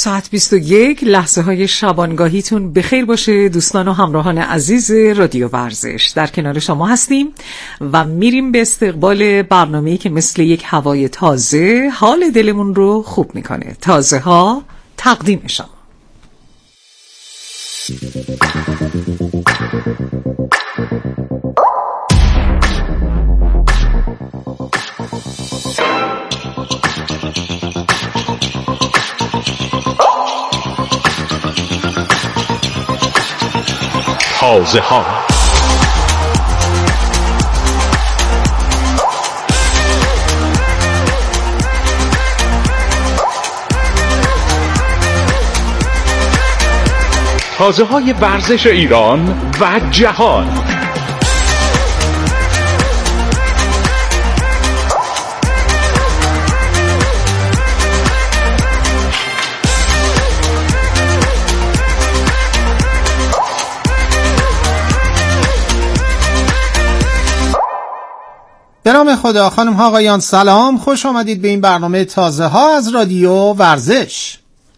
ساعت 21 لحظه های شبانگاهیتون بخیر باشه دوستان و همراهان عزیز رادیو ورزش. در کنار شما هستیم و میریم به استقبال برنامه‌ای که مثل یک هوای تازه حال دلمون رو خوب میکنه. تازه ها تقدیم شما. تازه ها. تازه های ورزش ایران و جهان. به نام خدا. خانم ها آقایان سلام، خوش آمدید به این برنامه تازه ها از رادیو ورزش.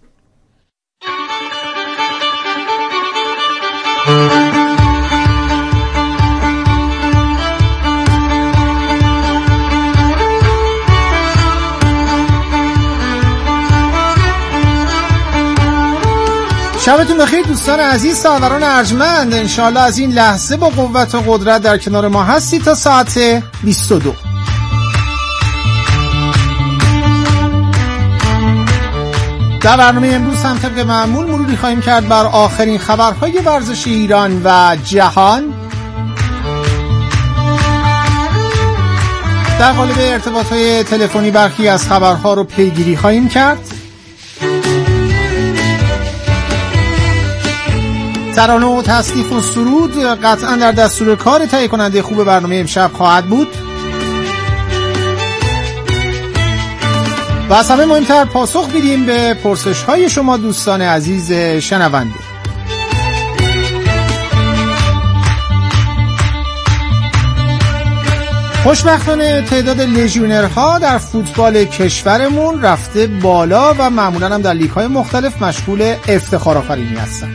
شبتون بخیر دوستان عزیز، سروران ارجمند. انشاءالله از این لحظه با قوت و قدرت در کنار ما هستی تا ساعت 22. در برنامه امروز هم طبق معمول مروری خواهیم کرد بر آخرین خبرهای ورزش ایران و جهان. در قالب ارتباطهای تلفنی برخی از خبرها رو پیگیری خواهیم کرد. ترانه و تصنیف و سرود قطعا در دستور کار تهیه کننده خوب برنامه امشب خواهد بود و از همه مهمتر پاسخ میدیم به پرسش های شما دوستان عزیز شنونده. خوشبختانه تعداد لژیونرها در فوتبال کشورمون رفته بالا و معمولا هم در لیگ های مختلف مشغول افتخار آفرینی هستن.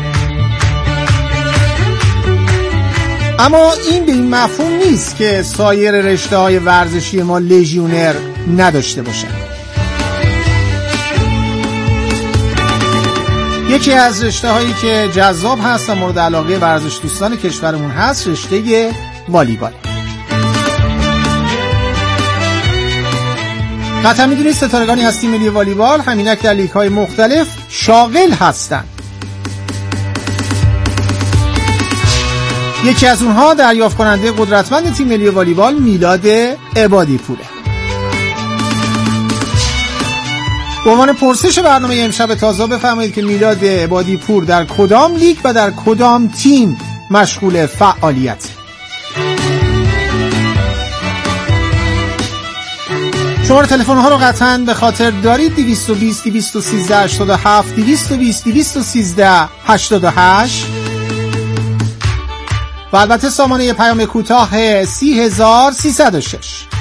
اما این به این مفهوم نیست که سایر رشته‌های ورزشی ما لژیونر نداشته باشن. یکی از رشته‌هایی که جذاب هست و مورد علاقه ورزش دوستان کشورمون هست رشته والیبال. قطعا می‌دونید ستارگانی هستی ملی والیبال همینک در لیگ‌های مختلف شاغل هستند. یکی از اونها دریافت کننده قدرتمند تیم ملی والیبال میلاد عبادی پوره. به عنوان پرسش برنامه امشب تازه بفرمایید که میلاد عبادی پور در کدام لیگ و در کدام تیم مشغول فعالیت؟ شماره تلفن ها رو قطعاً به خاطر دارید. 220 213 87 220 213 88 و البته سامانه پیام کوتاه 30306.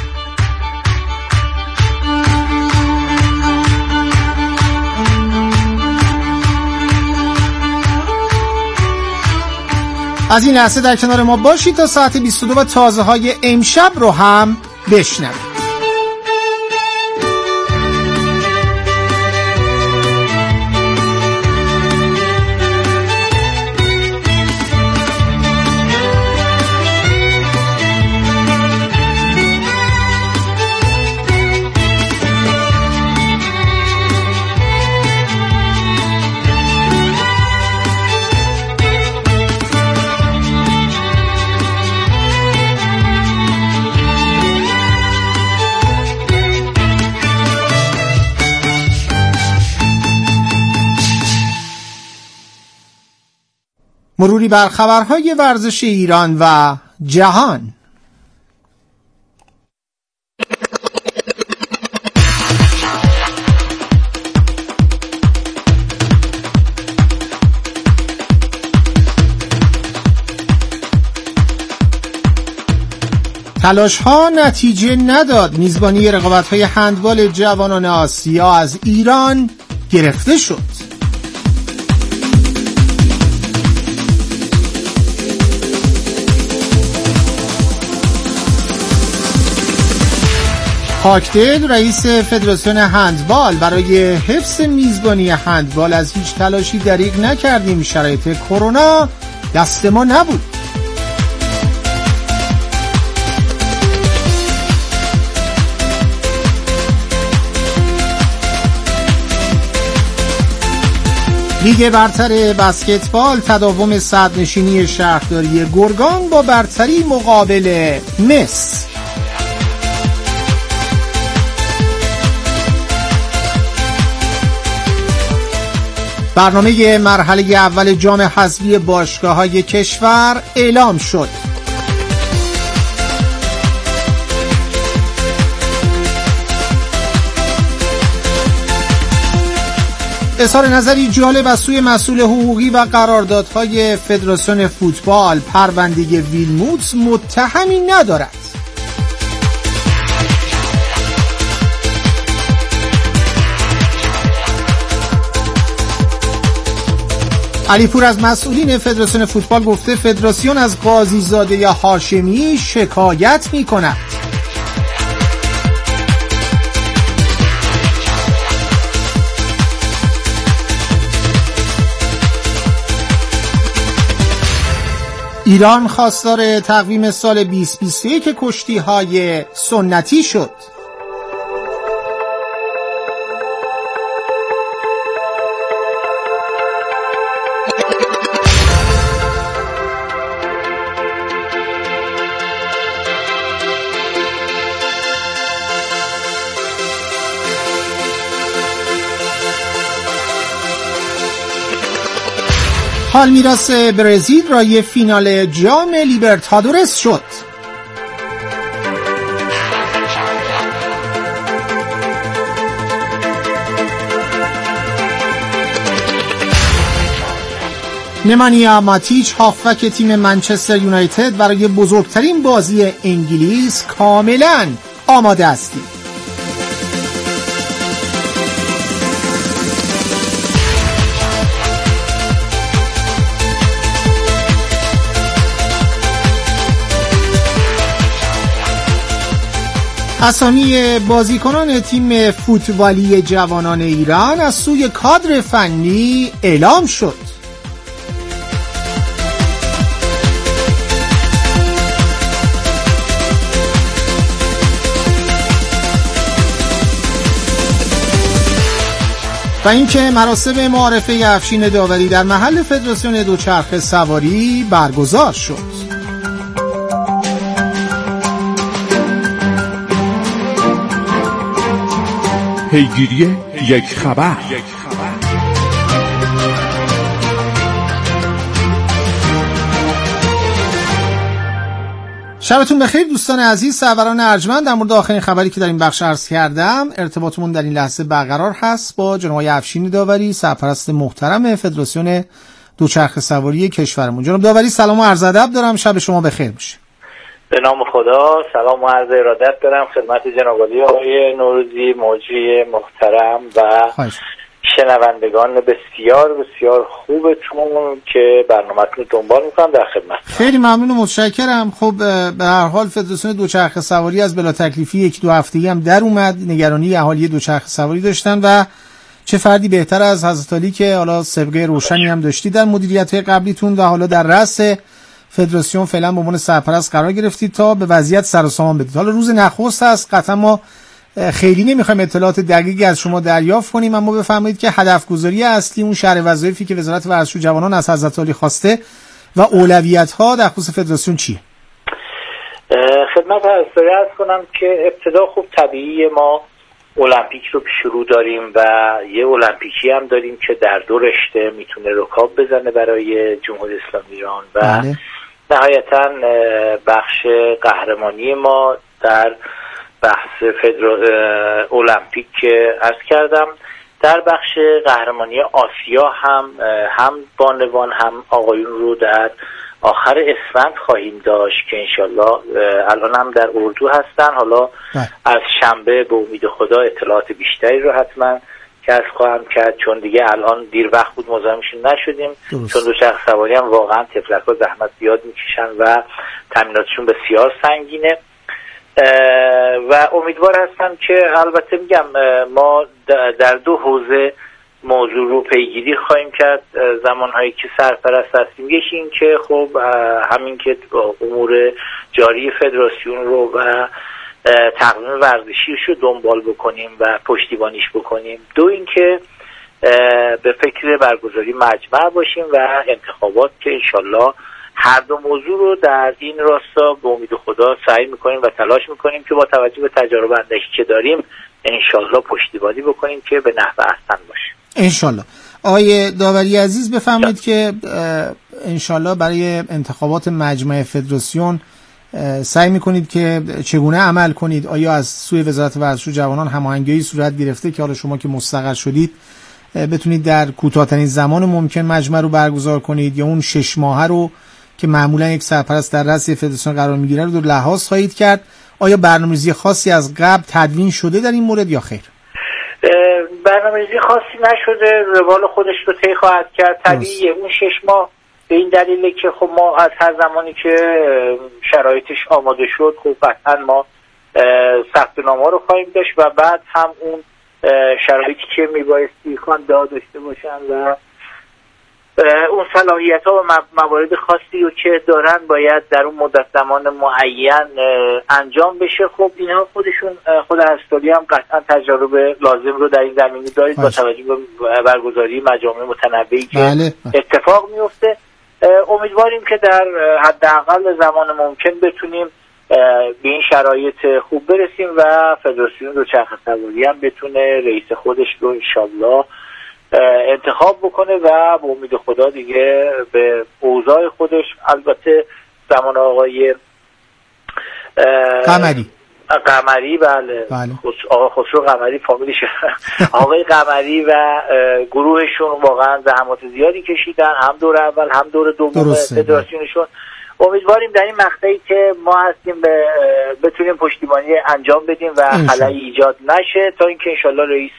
از این لحظه در کنار ما باشید تا ساعت 22 و تازه های امشب رو هم بشنوید. مروری بر خبرهای ورزش ایران و جهان. تلاش‌ها نتیجه نداد. میزبانی رقابت‌های هندبال جوانان آسیا از ایران گرفته شد. پاکدل رئیس فدراسیون هندبال: برای حفظ میزبانی هندبال از هیچ تلاشی دریغ نکردیم، شرایط کرونا دست ما نبود. لیگ برتر بسکتبال: تداوم صدرنشینی شهرداری گرگان با برتری مقابل مس. برنامه مرحله اول جام حذفی باشگاه‌های کشور اعلام شد. اظهار نظری جالب از سوی مسئول حقوقی و قراردادهای فدراسیون فوتبال: پرونده ویلموتس متهمی ندارد. علیپور از مسئولین فدراسیون فوتبال گفته فدراسیون از قاضیزاده یا هاشمی شکایت می کند. ایران خواستار تقویم سال 2021 که کشتی‌های سنتی شد. پالمیراس برزیل رای فینال جام لیبرتادورس شد. نمانیا ماتیچ هافبک تیم منچستر یونایتد: برای بزرگترین بازی انگلیس کاملا آماده هستیم. اسامی بازیکنان تیم فوتبالی جوانان ایران از سوی کادر فنی اعلام شد. و اینکه مراسم معارفه افشین داوری در محل فدراسیون دوچرخه سواری برگزار شد. پیگیری یک خبر. شبتون بخیر دوستان عزیز، سروران ارجمند. در مورد آخرین خبری که در این بخش عرض کردم ارتباطمون در این لحظه برقرار هست با جناب افشین داوری، سرپرست محترم فدراسیون دوچرخه سواری کشورمون. جناب داوری سلام و عرض ادب دارم، شب شما بخیر باشه. به نام خدا، سلام و عرض ارادت دارم خدمت جناب عالی آقای نوروزی مجری محترم و شنوندگان بسیار بسیار خوبتون که برنامه‌تون رو دنبال می‌کنم در خدمت. خیلی ممنون و متشکرم. خب به هر حال فدراسیون دوچرخه سواری از بلا تکلیفی یک دو هفته‌ای هم در اومد، نگرانی اهالی دوچرخه سواری داشتن و چه فردی بهتر از حضرت علی که حالا سابقه روشنی هم داشتی در مدیریت‌های قبلیتون و حالا در رأس فدراسیون فعلا به عنوان سرپرست قرار گرفتید تا به وضعیت سر و سامان بدید. حالا روز نخست است، قطعا ما خیلی نمیخوایم اطلاعات دقیقی از شما دریافت کنیم، اما بفرمایید که هدف گذاری اصلی اون شرح وظایفی که وزارت ورزش و جوانان از حضرت علی خواسته و اولویت‌ها در خصوص فدراسیون چیه؟ خدمت عرض کنم که ابتدا خوب طبیعی ما المپیک رو پیش رو داریم و یه المپیکی هم داریم که در دو رشته میتونه رکاب بزنه برای جمهوری اسلامی ایران و نهایتا بخش قهرمانی ما در بحث المپیک که عرض کردم. در بخش قهرمانی آسیا هم بانوان هم آقایون رو در آخر اسفند خواهیم داشت که انشالله الان هم در اردو هستن. حالا از شنبه به امید خدا اطلاعات بیشتری رو حتما که از خواهم کرد، چون دیگه الان دیر وقت بود مزاحمشون نشدیم. چون دوچرخه سواری هم واقعا تفلک‌ها زحمت زیاد میکشن و تامیناتشون بسیار سنگینه و امیدوار هستم که البته میگم ما در 2 حوزه موضوع رو پیگیری خواهیم کرد زمانهایی که سرپرست هستیم. یکی این که خب همین که امور جاری فدراسیون رو و تقویم ورزشیش رو دنبال بکنیم و پشتیبانیش بکنیم. 2 این که به فکر برگزاری مجمع باشیم و انتخابات که انشالله هر دو موضوع رو در این راستا به امید خدا سعی میکنیم و تلاش میکنیم که با توجه به تجارب اندکی که داریم انشالله پشتیبانی بکنیم که به نحو احسن باشه انشالله. آقای داوری عزیز بفرمایید که انشالله برای انتخابات مجمع فدراسیون سعی میکنید که چگونه عمل کنید؟ آیا از سوی وزارت ورزش و جوانان هماهنگی صورت گرفته که حالا شما که مستقر شدید بتونید در کوتاه‌ترین زمان ممکن مجمع رو برگزار کنید، یا اون 6 ماهه رو که معمولا یک سرپرست در رأس فدراسیون قرار میگیره رو لحاظ خواهید کرد؟ آیا برنامه‌ریزی خاصی از قبل تدوین شده در این مورد یا خیر؟ برنامه‌ریزی خاصی نشده، روال خودش رو طی خواهد کرد. طبیعیه اون 6 ماه به این دلیله که خب ما از هر زمانی که شرایطش آماده شد خب قطعا ما ثبت‌نامه‌ها رو خواهیم داشت و بعد هم اون شرایطی که میبایستی خانده داشته باشن و اون صلاحیت‌ها و موارد خاصی رو که دارن باید در اون مدت زمان معین انجام بشه. خب اینا خود هستالی هم قطعا تجربه لازم رو در این زمینه دارید با توجه به برگزاری مجامع متنوعی که اتفاق میفته. امیدواریم که در حداقل زمان ممکن بتونیم به این شرایط خوب برسیم و فدراسیون دوچرخه سواری هم بتونه رئیس خودش رو انشالله انتخاب بکنه و به امید خدا دیگه به اوضاع خودش، البته زمان آقای قمری بله. آقا خسرو قمری فامیلش آقای قمری و گروهشون واقعا زحمات زیادی کشیدن، هم دور اول هم دور دوم فدراسیونشون. امیدواریم در این مقطعی که ما هستیم بتونیم پشتیبانی انجام بدیم و خلایی ایجاد نشه تا اینکه انشالله رئیس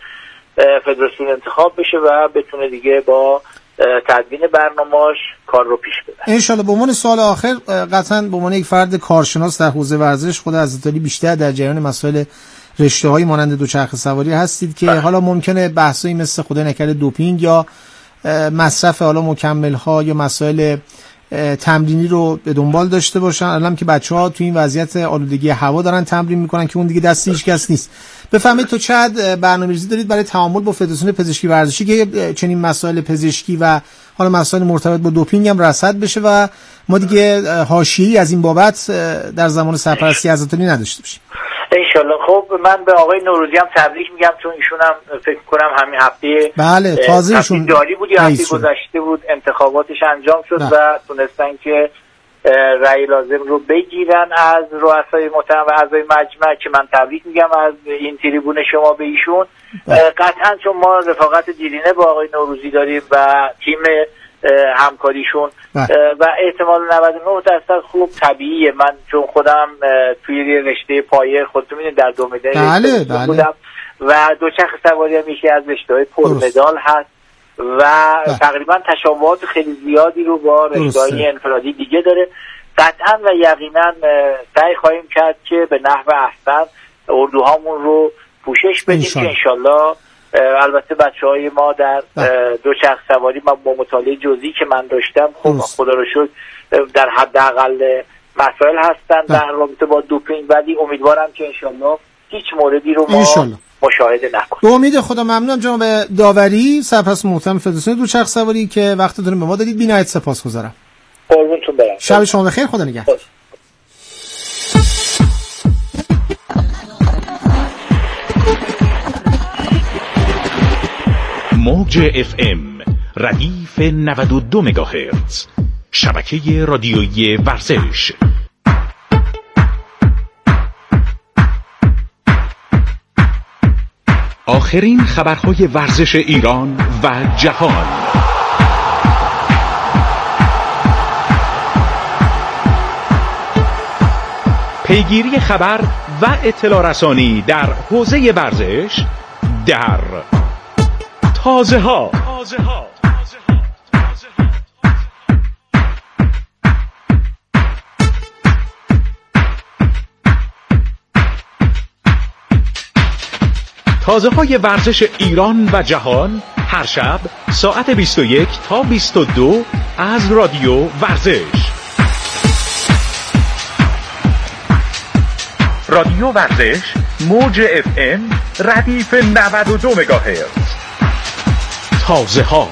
فدراسیون انتخاب بشه و بتونه دیگه با تدوین برنامه‌اش کار رو پیش ببره. انشالله. به عنوان سوال آخر، قطعاً به عنوان یک فرد کارشناس در حوزه ورزش خود حضرت علی بیشتر در جریان مسائل رشته‌های مانند دوچرخه سواری هستید که حالا ممکنه بحثایی مثل خدای نکرده دوپینگ یا مصرف حالا مکمل‌ها یا مسائل تمرینی رو به دنبال داشته باشن. الان که بچه‌ها تو این وضعیت آلودگی هوا دارن تمرین میکنن که اون دیگه دست هیچ کس نیست. بفهمید تو چقدر برنامه‌ریزی دارید برای تعامل با فدراسیون پزشکی ورزشی که چنین مسائل پزشکی و حالا مسائل مرتبط با دوپینگ هم رصد بشه و ما دیگه حاشیه‌ای از این بابت در زمان سرپرستی حضرتانی نداشته باشیم انشالله. خب من به آقای نوروزی هم تبریک میگم، چون ایشون هم فکر کنم همین هفته بله تازه ایشون جاری بود یا هفته گذشته بود انتخاباتش انجام شد و تونستن که رأی لازم رو بگیرن از رؤسای محترم و اعضای مجمع که من تبریک میگم از این تریبون شما به ایشون. قطعا چون ما رفاقت دیرینه با آقای نوروزی داریم و تیم همکاریشون و احتمال 99% خوب طبیعیه. من چون خودم توی رشته پایه خودتون میدونید در 2 مدال بودم و دوچرخه سواری هم یکی از رشته‌های پرمدال هست و تقریبا تشابهات خیلی زیادی رو با رشته‌های انفرادی دیگه داره. قطعا و یقینا سعی خواهیم کرد که به نحو احسن اردوهامون رو پوشش بدیم که انشالله. البته بچه‌های ما در دوچرخه سواری با مطالعه جزئی که من داشتم خب خدا رو شکر در حداقل مسائل هستن در رابطه با دوپینگ، ولی امیدوارم که انشالله هیچ موردی رو ما مشاهده نکنیم. به امید خدا. ممنونم جناب داوری، سرپرست محترم فدراسیون دوچرخه سواری که وقتتون به ما دادید. بی‌نهایت سپاسگزارم. قربونتون برم. شب شما بخیر. خدا نگهدار. موج FM ردیف 92 مگاهرتز، شبکه رادیویی ورزش. آخرین خبرهای ورزش ایران و جهان. پیگیری خبر و اطلاع رسانی در حوزه ورزش در تازه ها. تازه های ورزش ایران و جهان هر شب ساعت 21 تا 22 از رادیو ورزش. رادیو ورزش موج FM ردیف 92 مگاهرتز. تازه ها.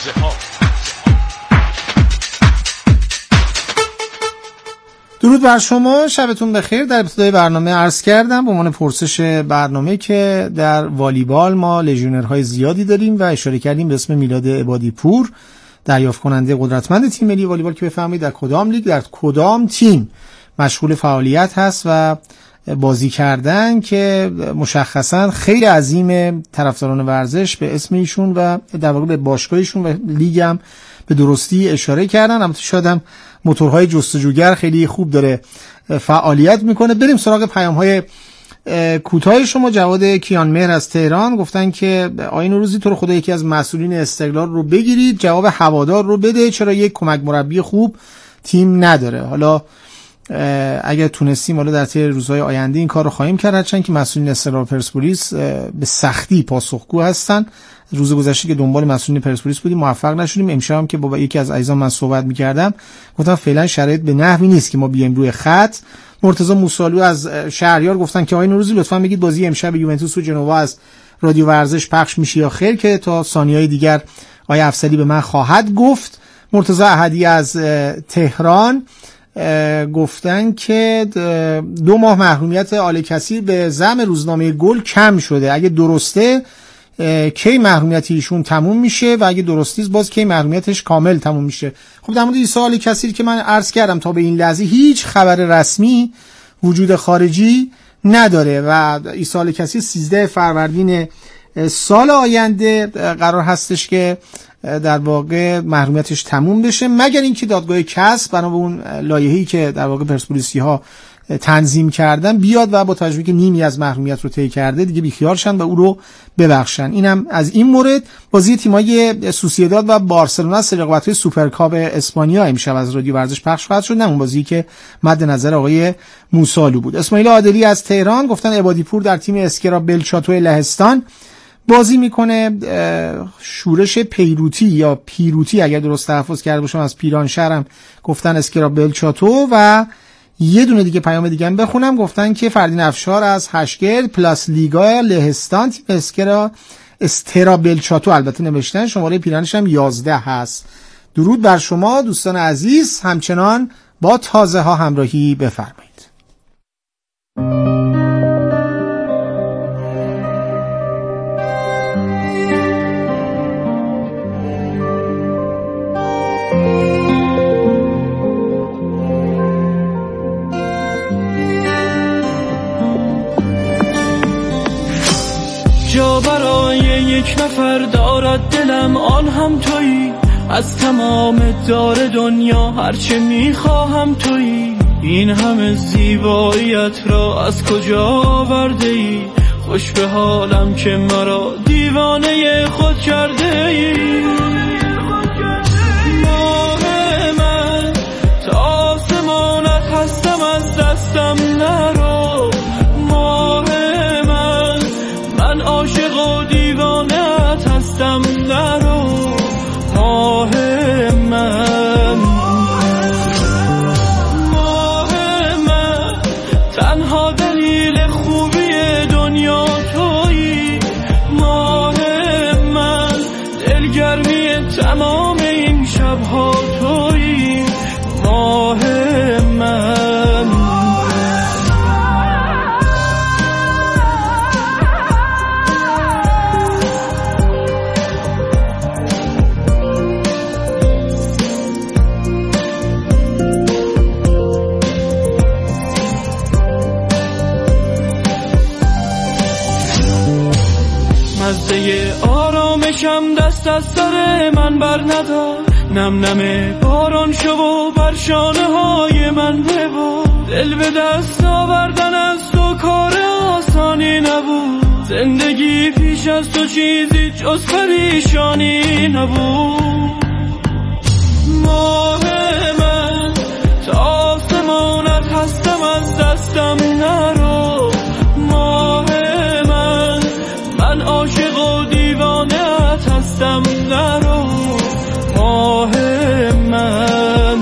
درود بر شما، شبتون بخیر. در ابتدای برنامه عرض کردم به عنوان پرسش برنامه که در والیبال ما لژیونرهای زیادی داریم و اشاره کردیم به اسم میلاد عبادی پور، دریافت کننده قدرتمند تیم ملی والیبال، که بفرمایید در کدام لیگ، در کدام تیم مشغول فعالیت هست و بازی کردن، که مشخصا خیلی عظیم طرفداران ورزش به اسم ایشون و در واقع به باشگاهشون و لیگ هم به درستی اشاره کردن. البته شاید هم موتورهای جستجوگر خیلی خوب داره فعالیت میکنه. بریم سراغ پیام‌های کوتاه شما. جواد کیانمهر از تهران گفتن که آقای نوروزی تو رو خدا یکی از مسئولین استقلال رو بگیرید، جواب هوادار رو بده، چرا یک کمک مربی خوب تیم نداره. حالا اگر تونستیم حالا در طی روزهای آینده این کار رو خواهیم کرد، هرچند که مسئولین استقلال پرسپولیس به سختی پاسخگو هستن. روز گذشته که دنبال مسئولین پرسپولیس بودیم موفق نشدیم. امشب هم که با یکی از عزیزان من صحبت می‌کردم گفتم فعلا شرایط به نحوی نیست که ما بیایم روی خط. مرتضی موسالو از شهریار گفتن که آقای نوروزی لطفا بگید بازی امشب یوونتوس و جنوا از رادیو ورزش پخش میشه یا خیر، که تا ثانیه‌های دیگر آقای افضلی به من خواهد گفت. مرتضی احدی از تهران گفتن که 2 ماه محرومیت آل کثیر به زعم روزنامه گل کم شده. اگه درسته کی محرومیت ایشون تموم میشه و اگه درستیست باز کی محرومیتش کامل تموم میشه؟ خب در مورد عیسی آل کثیر که من عرض کردم تا به این لحظه هیچ خبر رسمی وجود خارجی نداره و عیسی آل کثیر 13 فروردین سال آینده قرار هستش که در واقع محرومیتش تموم بشه، مگر اینکه دادگاه کسب بنا به اون لایحه‌ای که در واقع پرسپولیسی‌ها تنظیم کردن بیاد و با توجه که نیمی از محرومیت رو طی کرده دیگه بیخیال شن و او رو ببخشن. اینم از این مورد. بازی تیم‌های سوسییداد و بارسلونا سری رقابت‌های سوپرکاپ اسپانیا امشب از رادیو ورزش پخش خواهد شد، نه اون بازی که مد نظر آقای موسالو بود. اسماعیل عادلی از تهران گفتن عبادی پور در تیم اسکرا بلچاتو لهستان بازی میکنه. شورش پیروتی یا پیروتی اگر درست تلفظ کرده باشم از پیران شهرم گفتن اسکرا بلچاتو. و یه دونه دیگه پیام دیگه هم بخونم، گفتن که فردین افشار از هشگرد پلاس لیگا لهستان تیم استرا بلچاتو البته نوشتن، شماره پیرانش هم 11 هست. درود بر شما دوستان عزیز، همچنان با تازه ها همراهی بفرمایید. جا برای یک نفر دارد دلم، آن هم تویی. از تمام دار دنیا هرچه میخواهم تویی. این همه زیباییت را از کجا آورده ای؟ خوش به حالم که مرا دیوانه خود کرده ای. ماه من تا آسمانت هستم، از دستم نرو. ماه من عاشق و دیوانت هستم، نرو. ماه من تنها دلیل خوبی دنیا تویی. ماه من دلگرمی تمام این شبها تویی. ماه من مزه آرامشم دست از سر من بر ندار. نم نم باران شو و بر شانه های من ببار. دل به دست آوردن از تو کار آسانی نبود. زندگی پیش از تو چیزی جز پریشانی نبود. ماه من تا آسمانت هستم، از دستم نرو. ماه من عاشق و دیوانه‌ات هستم، نرو. ماه من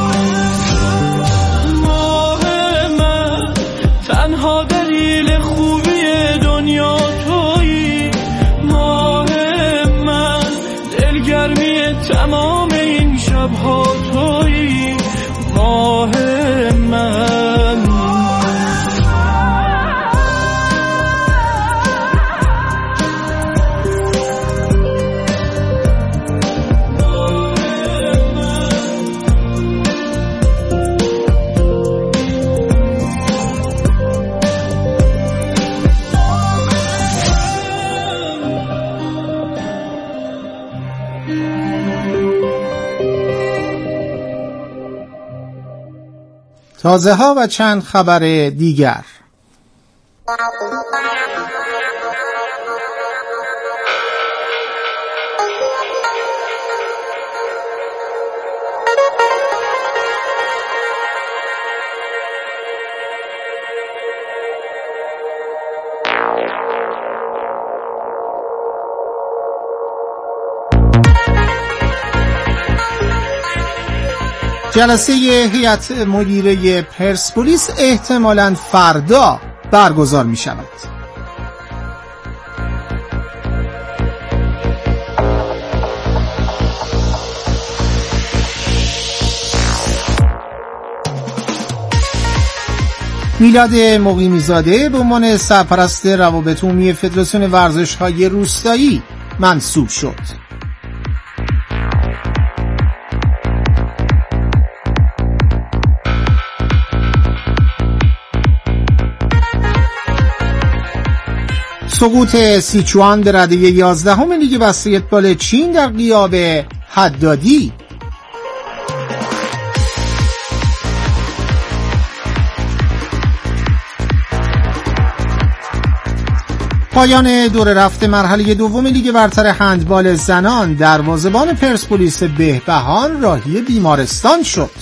تنها دلیل خوبی دنیا تویی. ماه من دلگرمی تمام این شبها تویی. ماه من تازه ها و چند خبر دیگر. جلسه هیئت مدیره پرسپولیس احتمالاً فردا برگزار می شود. میلاد مقیمی‌زاده به عنوان سرپرست روابط عمومی فدراسیون ورزش‌های روستایی منصوب شد. سقوط سیچوان به رده 11 لیگ بسکتبال چین در غیاب حدادی. پایان دور رفت مرحله دوم لیگ برتر هندبال زنان، دروازه‌بان پرسپولیس بهبهان راهی بیمارستان شد.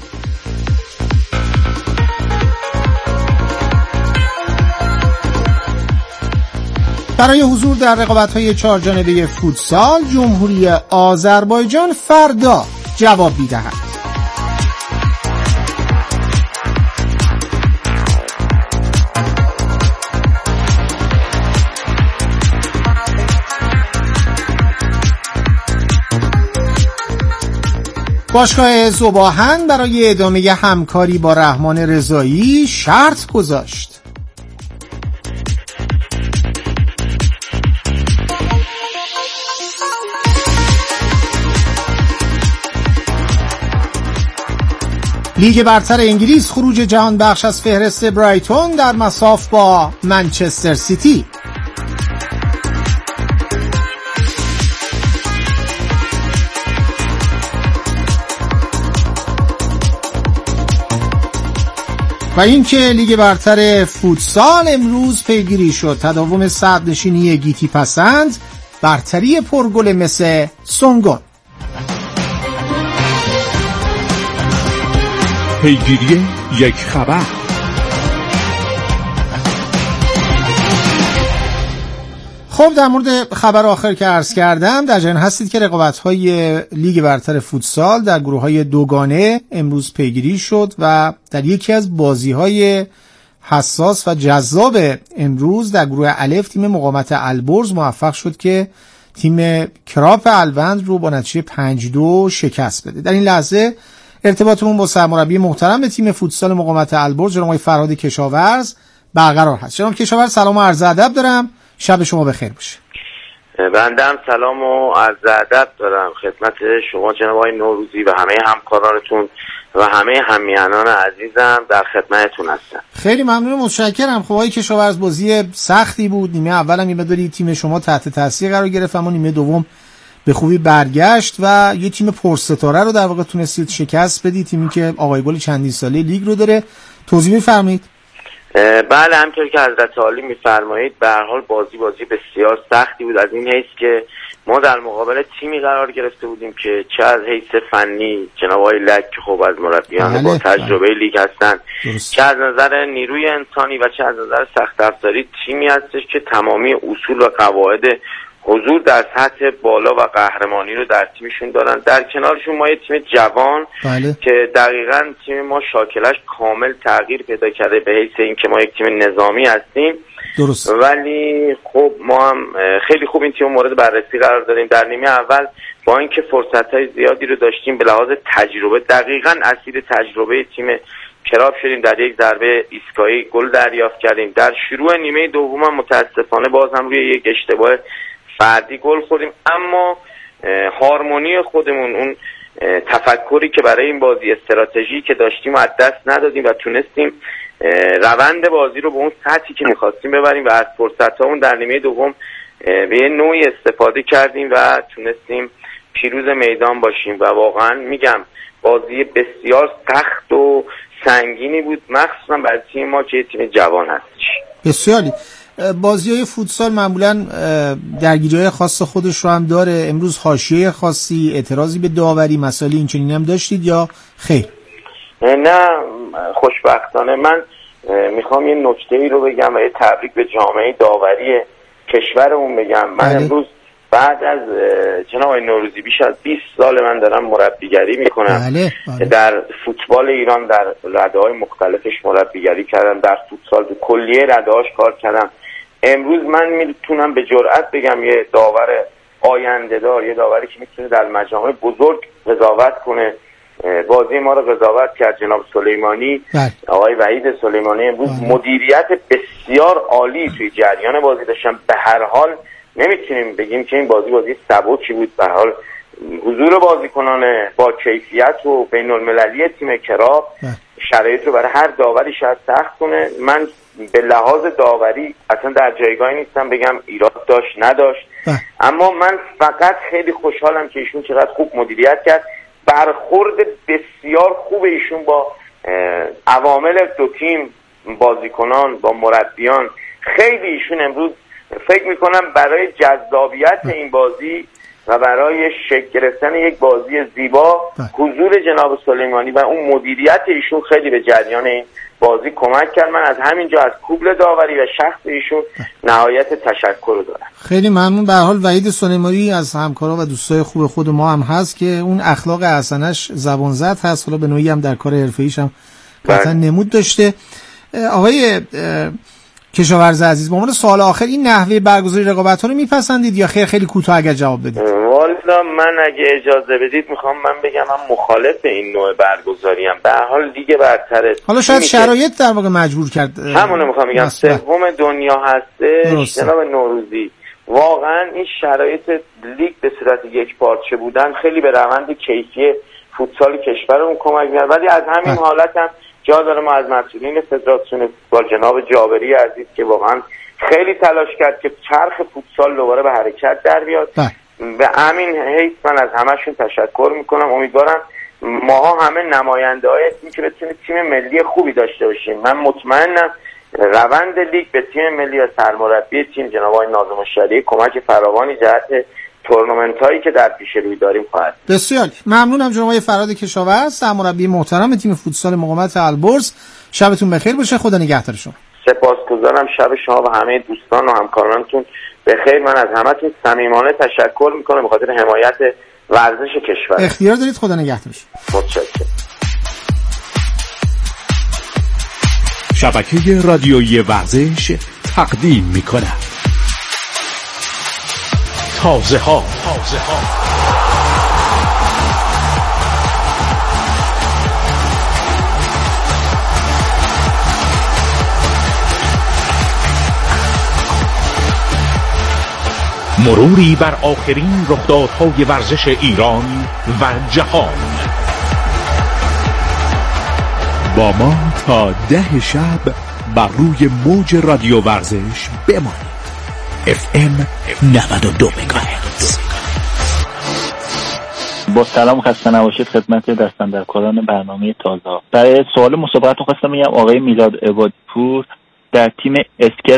برای حضور در رقابت‌های 4 جانبه فوتسال، جمهوری آذربایجان فردا جواب می‌دهد. باشگاه ذوب‌آهن برای ادامه همکاری با رحمان رضایی شرط گذاشت. لیگ برتر انگلیس، خروج جهان بخش از فهرست برایتون در مصاف با منچستر سیتی. و اینکه لیگ برتر فوتسال امروز پیگیری شد. تداوم صدرنشینی گیتی پسند، برتری پرگل مثل سونگون. پیگیری یک خبر. خب در مورد خبر آخر که عرض کردم، در جریان هستید که رقابت‌های لیگ برتر فوتسال در گروه‌های دوگانه امروز پیگیری شد و در یکی از بازی‌های حساس و جذاب امروز در گروه الف تیم مقاومت البرز موفق شد که تیم کراپ الوند رو با نتیجه 5-2 شکست بده. در این لحظه ارتباطمون با سرمربی محترم تیم فوتسال مقاومت البرز جناب آقای فرهاد کشاورز برقرار هست. جناب کشاورز سلام و عرض ادب دارم، شب شما بخیر باشه. بنده هم سلام و عرض ادب دارم خدمت شما جناب آقای نوروزی و همه همکارانتون و همه همیهنان عزیزم، در خدمتتون هستم. خیلی ممنون، متشکرم. خب آقای کشاورز بازی سختی بود. نیمه اول هم یه تیم شما تحت تاثیر قرار گرفت، اما نیمه دوم به خوبی برگشت و یه تیم پرستاره رو در واقع تونستید شکست بدید، تیمی که آقای گل چندین ساله لیگ رو داره. توضیح می‌فرمایید؟ بله، همونطور که حضرت عالی میفرمایید به هر حال بازی بسیار سختی بود، از این حیث که ما در مقابل تیمی قرار گرفته بودیم که چه از حیث فنی جناب آقای لک که خب از مربیان با تجربه لیگ هستن، چه از نظر نیروی انسانی و چه از نظر سخت افزاری تیمی هستش که تمامی اصول و قواعد حضور در سطح بالا و قهرمانی رو در تیمشون دارن. در کنارشون ما یه تیم جوان که دقیقاً تیم ما شاکلش کامل تغییر پیدا کرده به حیث این که ما یک تیم نظامی هستیم. درست. ولی خب ما هم خیلی خوب این تیم مورد بررسی قرار دادیم. در نیمه اول با اینکه فرصت‌های زیادی رو داشتیم به لحاظ تجربه دقیقاً اسیر تجربه تیم کراب شدیم، در یک ضربه ایستگاهی گل دریافت کردیم. در شروع نیمه دوم هم متاسفانه باز هم روی یک اشتباه فردی گل خوردیم، اما هارمونی خودمون، اون تفکری که برای این بازی استراتژی که داشتیم از دست ندادیم و تونستیم روند بازی رو به اون سطحی که می‌خواستیم ببریم و از فرصت‌هامون در نیمه دوم به یه نوعی استفاده کردیم و تونستیم پیروز میدان باشیم و واقعا میگم بازی بسیار سخت و سنگینی بود، مخصوصا برای تیم ما که تیم جوان هستش. بسیاری. بازی‌های فوتسال معمولاً درگیری‌های خاص خودش رو هم داره. امروز حاشیه خاصی، اعتراضی به داوری، مسائل این چنین هم داشتید یا خیر؟ نه، خوشبختانه من میخوام یه نکته‌ای رو بگم و یه تبریک به جامعه داوری کشورمون بگم. من امروز بعد از جناب آقای نوروزی بیش از 20 سال من دارم مربیگری میکنم. در فوتبال ایران در رده‌های مختلفش مربیگری کردم، در فوتسال تو کلیه رده‌هاش کار کردم. امروز من میتونم به جرئت بگم یه داور آینده دار، یه داوری که میتونه در مجامع بزرگ قضاوت کنه. بازی ما رو قضاوت کرد جناب سلیمانی، آقای وحید سلیمانی. امروز مدیریت بسیار عالی توی جریان بازی داشتن. به هر حال نمیتونیم بگیم که این بازی سبکی بود. به هر حال حضور بازیکنان با کیفیت و بین المللی تیم کراب شرایط رو برای هر داوری شاید سخت کنه. من به لحاظ داوری اصلا در جایگاهی نیستم بگم ایراد داشت نداشت، اما من فقط خیلی خوشحالم که ایشون چقدر خوب مدیریت کرد. برخورد بسیار خوب ایشون با عوامل دو تیم، بازیکنان با مربیان، خیلی ایشون امروز فکر میکنم برای جذابیت این بازی و برای شکل گرفتن یک بازی زیبا حضور جناب سلیمانی و اون مدیریت ایشون خیلی به جریان این بازی کمک کرد. من از همینجا از کوبل داوری و شخص ایشون نهایت تشکر رو دارم. خیلی ممنون. به هر حال وحید سلیمانی از همکارا و دوستای خوب خود ما هم هست که اون اخلاق حسنش زبان زد هست، حالا به نوعی هم در کار حرفه‌ایش هم قطعا نمود داشته. آقای کشاورز عزیز، به عنوان سوال آخر این نحوه برگزاری رقابت‌ها رو میپسندید یا خیر؟ خیلی کوتاه اگر جواب بدید. والا من اگه اجازه بدید میخوام من بگم من مخالف این نوع برگزاری ام. به هر حال لیگ برتر، حالا شاید شرایط در واقع مجبور کرد. همونه میخوام بگم سوم دنیا هستش جناب نوروزی. واقعا این شرایط لیگ به صورت یک پارچه بودن خیلی به روند کیفی فوتسال کشورمون کمک می‌کنه، ولی از همین حالت هم جا داره ما از مسئولین فدراسیون فوتبال جناب جابری عزیز که واقعا خیلی تلاش کرد که چرخ فوتسال دوباره به حرکت در بیاد. به همین حیث من از همشون تشکر میکنم. امیدوارم ماها همه نماینده‌های تیم که بتونیم تیم ملی خوبی داشته باشیم. من مطمئنم روند لیگ به تیم ملی و سرمربی تیم جناب آقای ناظم الشریعی کمک فراوانی جهت تورنمنت‌هایی که در پیش روی داریم خواهد. بسیار ممنونم جناب آقای فراد کشاورز، سرمربی محترم تیم فوتسال مقاومت البرز. شبتون بخیر باشه. خدا نگهدار شما. سپاسگزارم. شب شما و همه دوستان و همکارانتون بخیر. من از همتون صمیمانه تشکر میکنم به خاطر حمایت ورزش کشور. اختیار دارید. خدا نگهدار شما. متشکرم. شبکه رادیویی ورزش تقدیم می‌کند تازه ها. مروری بر آخرین رخدادهای ورزش ایران و جهان. با ما تا 10 شب بر روی موج رادیو ورزش بمانید. FM 92 مگاهرتز. با سلام خسته نباشید خدمت دستاندرکاران برنامه تازه. برای سوال مسابقت خواستم بگم آقای میلاد عبادپور در تیم اسکر